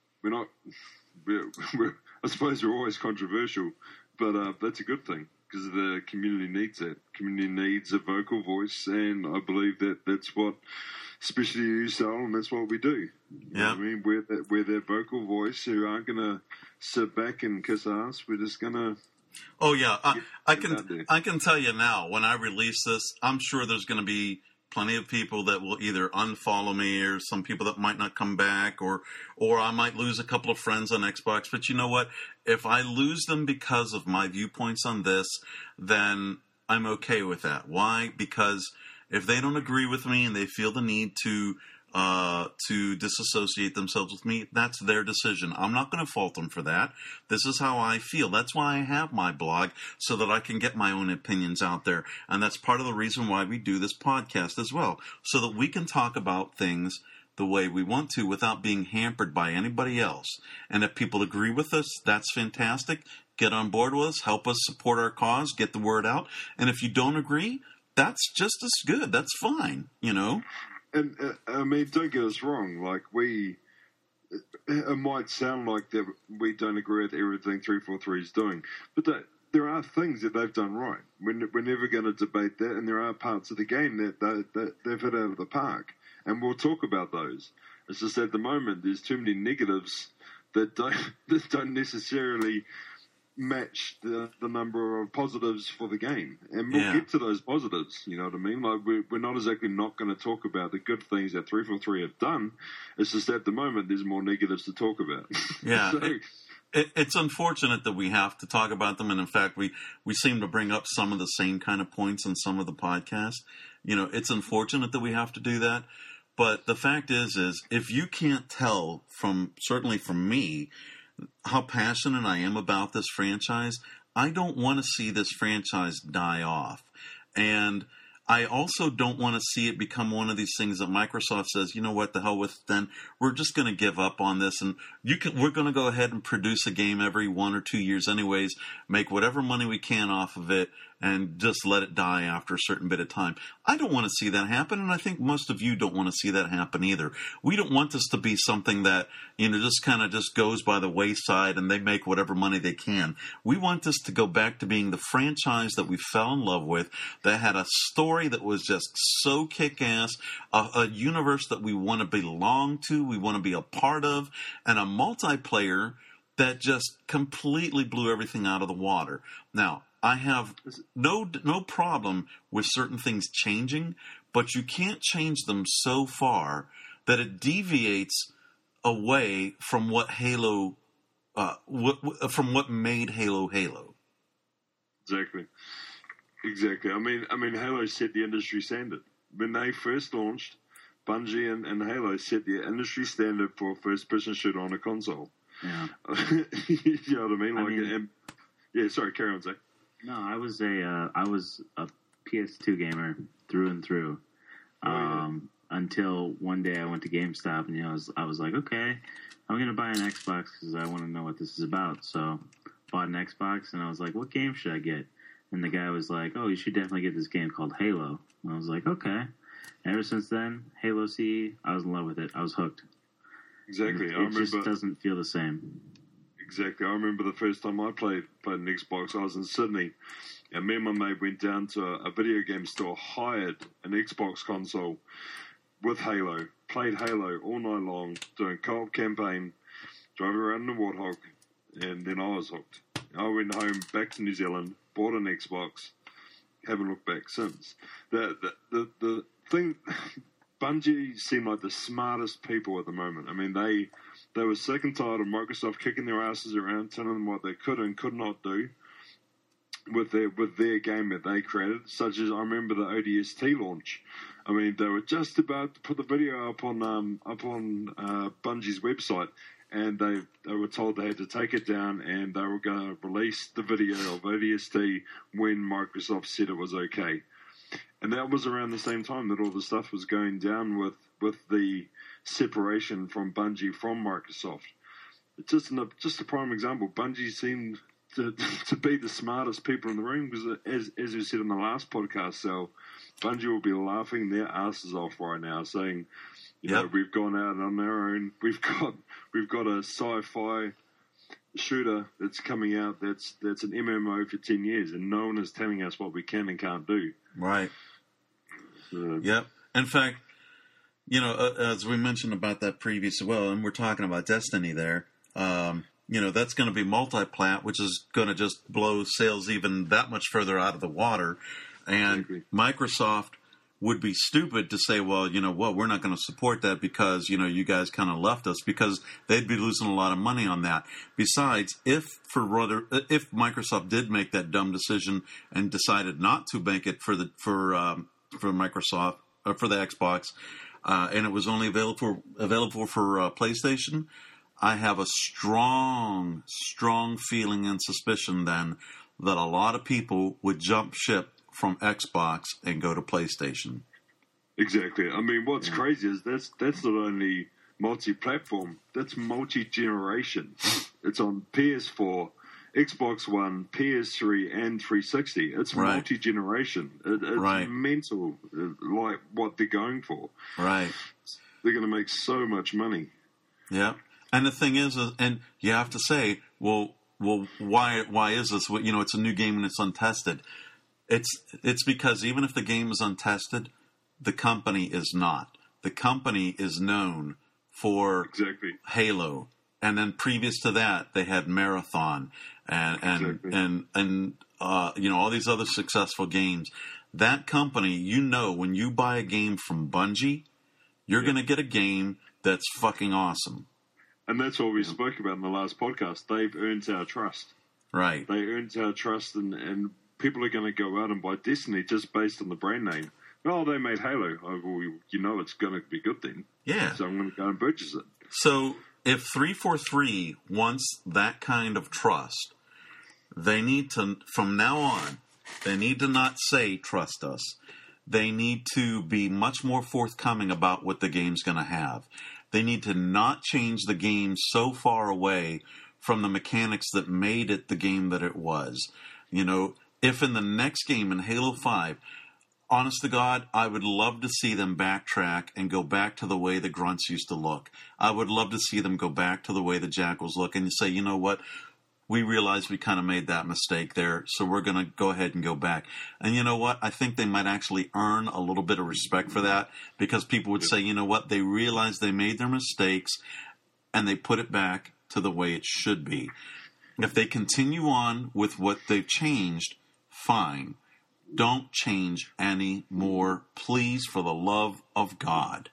I suppose we're always controversial, but that's a good thing because the community needs that. Community needs a vocal voice, and I believe that's what, especially you, Sal, and that's what we do. You know what I mean? We're that vocal voice who aren't going to sit back and kiss ass. We're just going to... Oh, yeah. I can tell you now, when I release this, I'm sure there's going to be plenty of people that will either unfollow me or some people that might not come back or I might lose a couple of friends on Xbox. But you know what? If I lose them because of my viewpoints on this, then I'm okay with that. Why? Because if they don't agree with me and they feel the need to disassociate themselves with me, that's their decision. I'm not going to fault them for that. This is how I feel. That's why I have my blog, so that I can get my own opinions out there. And that's part of the reason why we do this podcast as well, so that we can talk about things the way we want to without being hampered by anybody else. And if people agree with us, that's fantastic. Get on board with us. Help us support our cause. Get the word out. And if you don't agree, that's just as good. That's fine, you know? And, I mean, don't get us wrong. Like, it might sound like that we don't agree with everything 343 is doing, but there are things that they've done right. We're never going to debate that, and there are parts of the game that they've hit out of the park, and we'll talk about those. It's just at the moment there's too many negatives that don't necessarily match the number of positives for the game, and we'll get to those positives. You know what I mean? Like we're not exactly not going to talk about the good things that 343 have done. It's just at the moment there's more negatives to talk about. Yeah. It's unfortunate that we have to talk about them, and in fact, we seem to bring up some of the same kind of points in some of the podcasts. You know, it's unfortunate that we have to do that, but the fact is if you can't tell certainly from me, how passionate I am about this franchise, I don't want to see this franchise die off. And I also don't want to see it become one of these things that Microsoft says, you know what, the hell with it then. We're just going to give up on this, and we're going to go ahead and produce a game every 1 or 2 years anyways, make whatever money we can off of it, and just let it die after a certain bit of time. I don't want to see that happen, and I think most of you don't want to see that happen either. We don't want this to be something that, you know, just kind of just goes by the wayside and they make whatever money they can. We want this to go back to being the franchise that we fell in love with, that had a story that was just so kick-ass, a universe that we want to belong to, we want to be a part of, and a multiplayer that just completely blew everything out of the water. Now, I have no problem with certain things changing, but you can't change them so far that it deviates away from what Halo, from what made Halo Halo. Exactly. I mean, Halo set the industry standard when they first launched. Bungie and Halo set the industry standard for first-person shooter on a console. Yeah. You know what I mean? Yeah, sorry, carry on, Zach. No, I was a PS2 gamer through and through. Until one day I went to GameStop and I was like, okay, I'm gonna buy an Xbox because I want to know what this is about. So bought an Xbox and I was like, what game should I get? And the guy was like, oh, you should definitely get this game called Halo. And I was like, okay. And ever since then, Halo CE, I was in love with it. I was hooked. Exactly. It just doesn't feel the same. Exactly. I remember the first time I played an Xbox, I was in Sydney, and me and my mate went down to a video game store, hired an Xbox console with Halo, played Halo all night long, doing co-op campaign, drove around in the Warthog, and then I was hooked. I went home back to New Zealand, bought an Xbox, haven't looked back since. The thing, Bungie seem like the smartest people at the moment. I mean, they were sick and tired of Microsoft kicking their asses around, telling them what they could and could not do with their game that they created, such as I remember the ODST launch. I mean, they were just about to put the video up on Bungie's website, and they were told they had to take it down, and they were going to release the video of ODST when Microsoft said it was okay. And that was around the same time that all the stuff was going down with the separation from Bungie from Microsoft. It's just a prime example. Bungie seemed to be the smartest people in the room because, as we said in the last podcast, so Bungie will be laughing their asses off right now, saying, you know, we've gone out on our own. We've got a sci-fi shooter that's coming out that's an MMO for 10 years, and no one is telling us what we can and can't do. Right. Yep. In fact, as we mentioned about that previous as well, and we're talking about Destiny there, that's going to be multi-plat, which is going to just blow sales even that much further out of the water. And Microsoft would be stupid to say, well, you know what, we're not going to support that because, you guys kind of left us, because they'd be losing a lot of money on that. Besides, if Microsoft did make that dumb decision and decided not to make it for Microsoft or for the Xbox, and it was only available for PlayStation, I have a strong feeling and suspicion then that a lot of people would jump ship from Xbox and go to PlayStation. Exactly. I mean, what's crazy is that's not only multi-platform, that's multi-generation. It's on PS4, Xbox One, PS3, and 360. It's multi-generation. It's mental, like what they're going for. Right. They're going to make so much money. Yeah. And the thing is, and you have to say, well, why is this? It's a new game and it's untested. It's because even if the game is untested, the company is not. The company is known for Halo, and then previous to that, they had Marathon and all these other successful games. That company, when you buy a game from Bungie, you're going to get a game that's fucking awesome. And that's what we spoke about in the last podcast. They've earned our trust. Right. They earned our trust, and people are going to go out and buy Destiny just based on the brand name. Oh, they made Halo. Oh, well, it's going to be good then. Yeah. So I'm going to go and purchase it. So if 343 wants that kind of trust, they need to, from now on, they need to not say, trust us. They need to be much more forthcoming about what the game's going to have. They need to not change the game so far away from the mechanics that made it the game that it was. If in the next game, in Halo 5, honest to God, I would love to see them backtrack and go back to the way the grunts used to look. I would love to see them go back to the way the jackals look and say, you know what, we realized we kind of made that mistake there, so we're going to go ahead and go back. And you know what? I think they might actually earn a little bit of respect for that, because people would say, you know what, they realized they made their mistakes and they put it back to the way it should be. If they continue on with what they've changed, fine. Don't change any more, please, for the love of God.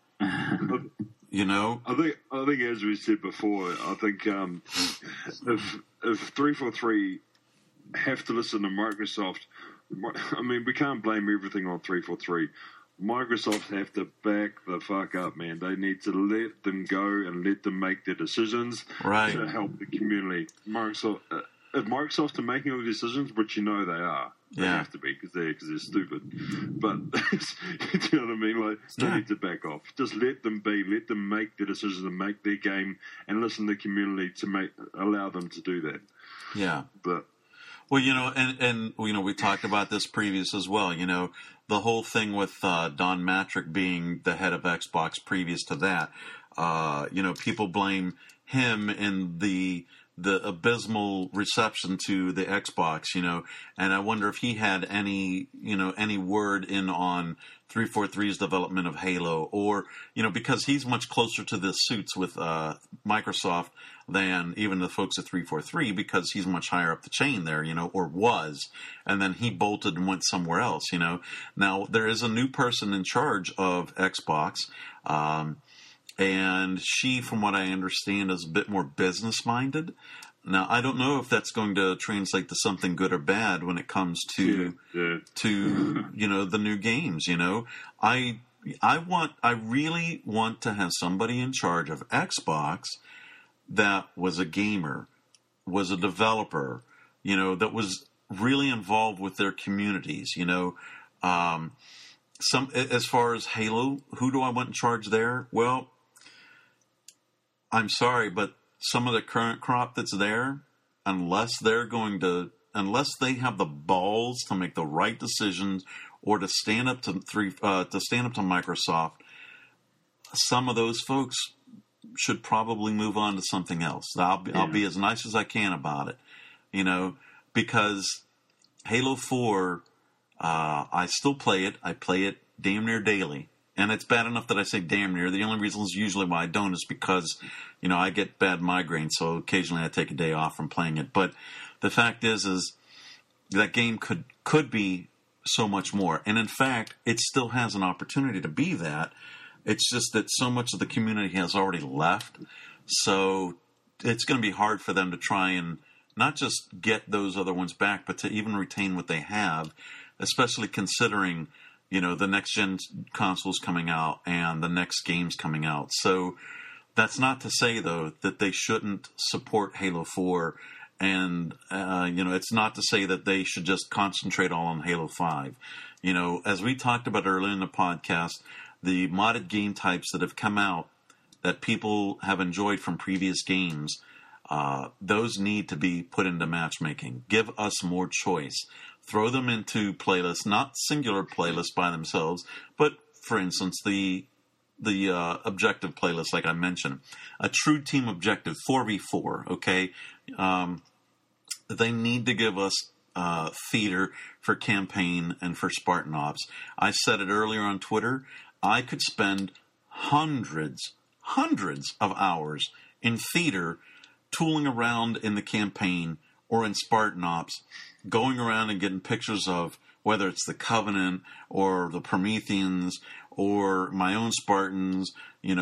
I think as we said before, I think if 343 have to listen to Microsoft, I mean, we can't blame everything on 343. Microsoft have to back the fuck up, man. They need to let them go and let them make their decisions to help the community. If Microsoft are making all the decisions, which you know they are, they have to be because they're stupid. But do you know what I mean? Like they need to back off. Just let them be. Let them make their decisions and make their game, and listen to the community to allow them to do that. Yeah. But well, and we talked about this previous as well. The whole thing with Don Matrick being the head of Xbox previous to that. People blame him in the abysmal reception to the Xbox, and I wonder if he had any word in on 343's development of Halo, or, because he's much closer to the suits with Microsoft than even the folks at 343, because he's much higher up the chain there, or was, and then he bolted and went somewhere else, Now, there is a new person in charge of Xbox, and she, from what I understand, is a bit more business-minded. Now, I don't know if that's going to translate to something good or bad when it comes to the new games. I really want to have somebody in charge of Xbox that was a gamer, was a developer, that was really involved with their communities. As far as Halo, who do I want in charge there? Well, I'm sorry, but some of the current crop that's there, unless they have the balls to make the right decisions or to stand up to Microsoft, some of those folks should probably move on to something else. I'll be as nice as I can about it, because Halo 4, I still play it. I play it damn near daily. And it's bad enough that I say damn near. The only reason is usually why I don't is because, I get bad migraines, so occasionally I take a day off from playing it. But the fact is that game could be so much more. And in fact, it still has an opportunity to be that. It's just that so much of the community has already left. So it's going to be hard for them to try and not just get those other ones back, but to even retain what they have, especially considering the next-gen consoles coming out and the next games coming out. So that's not to say, though, that they shouldn't support Halo 4. And, it's not to say that they should just concentrate all on Halo 5. As we talked about earlier in the podcast, the modded game types that have come out that people have enjoyed from previous games, those need to be put into matchmaking. Give us more choice. Throw them into playlists, not singular playlists by themselves, but, for instance, the objective playlist, like I mentioned. A true team objective, 4v4, okay? They need to give us theater for campaign and for Spartan Ops. I said it earlier on Twitter. I could spend hundreds of hours in theater tooling around in the campaign or in Spartan Ops, going around and getting pictures of whether it's the Covenant or the Prometheans or my own Spartans,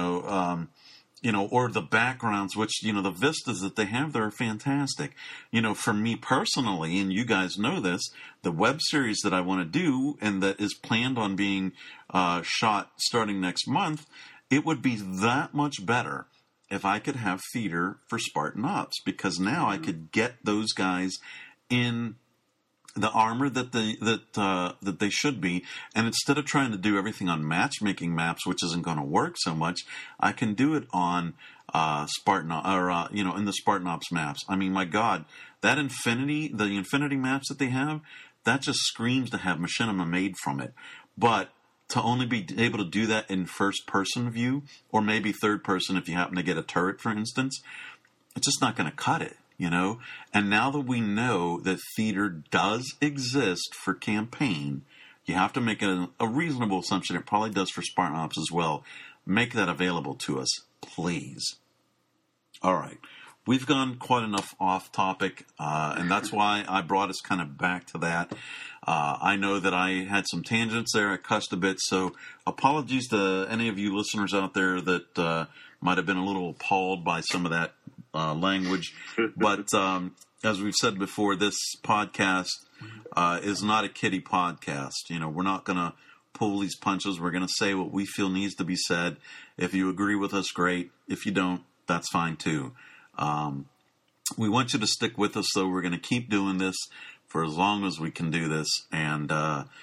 or the backgrounds, which, the vistas that they have there are fantastic. For me personally, and you guys know this, the web series that I want to do and that is planned on being shot starting next month, it would be that much better if I could have theater for Spartan Ops, because now I could get those guys in the armor that they should be, and instead of trying to do everything on matchmaking maps, which isn't going to work so much, I can do it on Spartan in the Spartan Ops maps. I mean, my God, the Infinity maps that they have, that just screams to have machinima made from it. But to only be able to do that in first person view, or maybe third person if you happen to get a turret, for instance, it's just not going to cut it. And now that we know that theater does exist for campaign, you have to make a reasonable assumption it probably does for Spartan Ops as well. Make that available to us, please. All right. We've gone quite enough off topic, and that's why I brought us kind of back to that. I know that I had some tangents there. I cussed a bit, so apologies to any of you listeners out there that might have been a little appalled by some of that language. But as we've said before, this podcast is not a kiddie podcast. We're not going to pull these punches. We're going to say what we feel needs to be said. If you agree with us, great. If you don't, that's fine too. We want you to stick with us, though. We're going to keep doing this for as long as we can do this. And,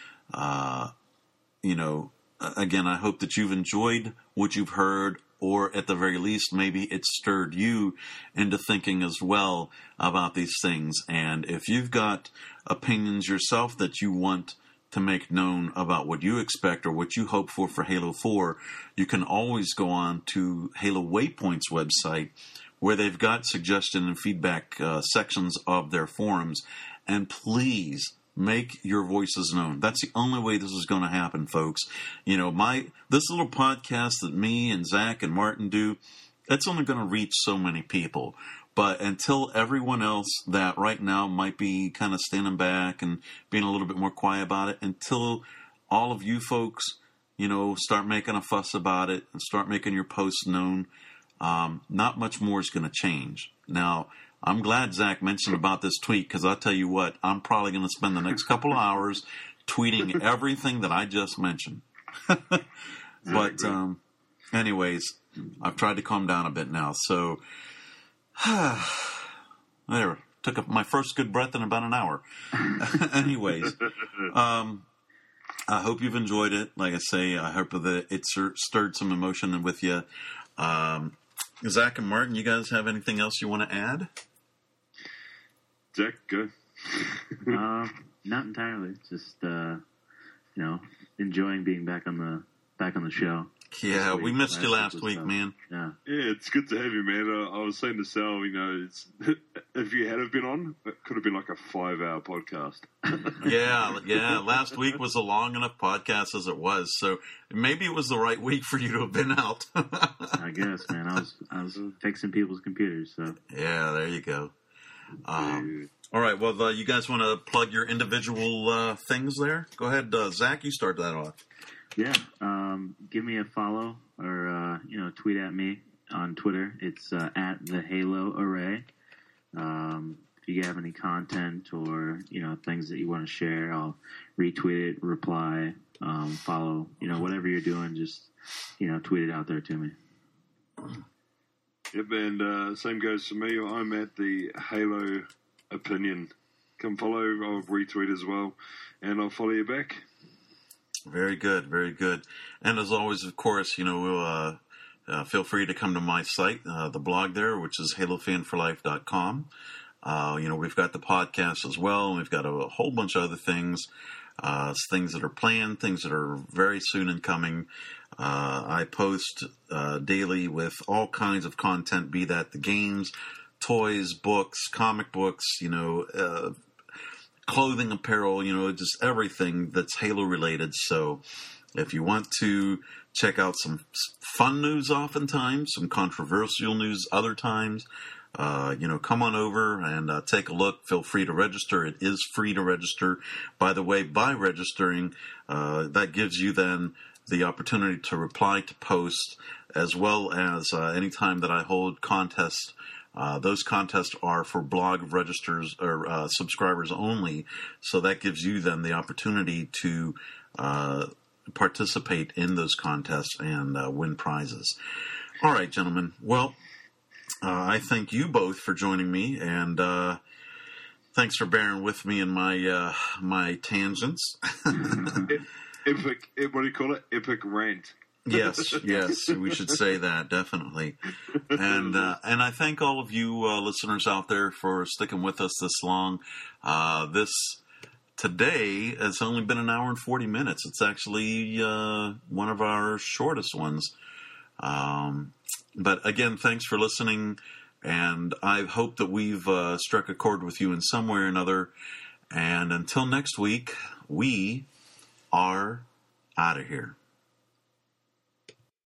again, I hope that you've enjoyed what you've heard, or at the very least, maybe it stirred you into thinking as well about these things. And if you've got opinions yourself that you want to make known about what you expect or what you hope for Halo 4, you can always go on to Halo Waypoint's website, where they've got suggestion and feedback sections of their forums. And please make your voices known. That's the only way this is going to happen, folks. This little podcast that me and Zach and Martin do, it's only going to reach so many people. But until everyone else that right now might be kind of standing back and being a little bit more quiet about it, until all of you folks, start making a fuss about it and start making your posts known, not much more is going to change. Now, I'm glad Zach mentioned about this tweet, because I'll tell you what, I'm probably going to spend the next couple of hours tweeting everything that I just mentioned. But anyways, I've tried to calm down a bit now. So, there, took my first good breath in about an hour. Anyways, I hope you've enjoyed it. Like I say, I hope that it stirred some emotion with you. Zach and Martin, you guys have anything else you want to add? Zach, go. Not entirely. Just enjoying being back on the show. Yeah, we missed you last week, man. Yeah, it's good to have you, man. I was saying to Sal, if you had have been on, it could have been like a 5-hour podcast. Yeah. Last week was a long enough podcast as it was, so maybe it was the right week for you to have been out. I guess, man. I was fixing people's computers, so. Yeah, there you go. All right, well, you guys want to plug your individual things there? Go ahead, Zach, you start that off. Yeah, give me a follow or, tweet at me on Twitter. It's at the Halo Array. If you have any content or, things that you want to share, I'll retweet it, reply, follow, whatever you're doing, just, tweet it out there to me. Yep, and same goes for me. I'm at the Halo Opinion. Come follow, I'll retweet as well, and I'll follow you back. Very good, very good. And as always, of course, feel free to come to my site, the blog there, which is halofanforlife.com. We've got the podcast as well, and we've got a whole bunch of other things, things that are planned, things that are very soon in coming. I post daily with all kinds of content, be that the games, toys, books, comic books, clothing, apparel, just everything that's Halo related. So if you want to check out some fun news oftentimes, some controversial news other times, come on over and take a look. Feel free to register. It is free to register. By the way, by registering, that gives you then the opportunity to reply to posts, as well as any time that I hold contests. Those contests are for blog registers or subscribers only, so that gives you then the opportunity to participate in those contests and win prizes. All right, gentlemen. Well, I thank you both for joining me, and thanks for bearing with me in my tangents. Epic, what do you call it? Epic rant. Yes, we should say that, definitely. And I thank all of you listeners out there for sticking with us this long. This today has only been an hour and 40 minutes. It's actually one of our shortest ones. But again, thanks for listening, and I hope that we've struck a chord with you in some way or another. And until next week, we are out of here.